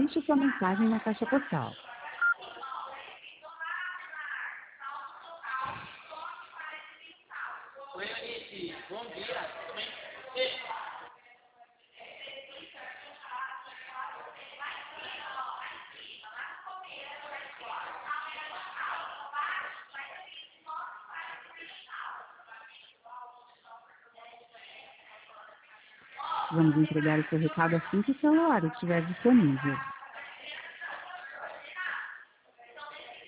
deixe sua mensagem na caixa postal. Oi, Anice, bom dia. Tudo bem? Vamos entregar o seu recado assim que o seu celular estiver disponível.